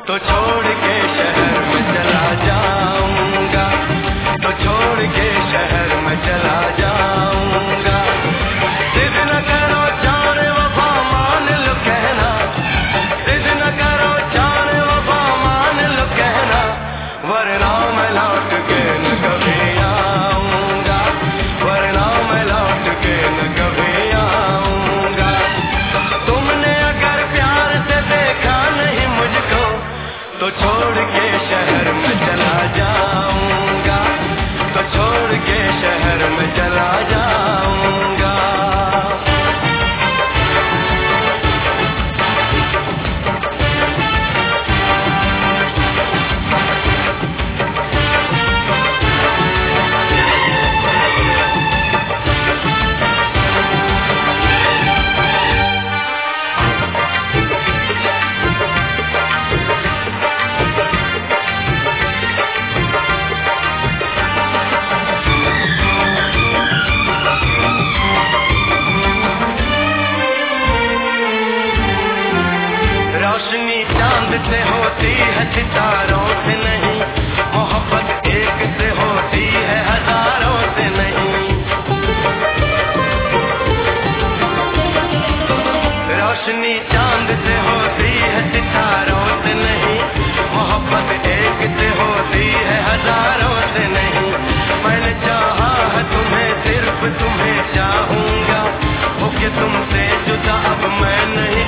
तो छोड़ के शहर में चला जाऊंगा, तो छोड़ के शहर में चला जाऊंगा। जिद न करो जाने वफा मान लो कहना, जिद न करो जाने वफा मान लो कहना, वरना मैं लौट के न कभी आऊंगा, वरना मैं लौट के न कभी आऊंगा। तुमने अगर प्यार से देखा नहीं मुझको, तो छोड़ के शहर में चला जाऊंगा, तो छोड़ के शहर में चला जाऊंगा। रोशनी चांद से होती है सितारों से नहीं, मोहब्बत एक से होती है हजारों से नहीं। रोशनी चांद से होती है सितारों से नहीं, मोहब्बत एक से होती है हजारों से नहीं। मैंने चाहा है तुम्हें, सिर्फ तुम्हें चाहूंगा, होके तुमसे जुदा अब मैं नहीं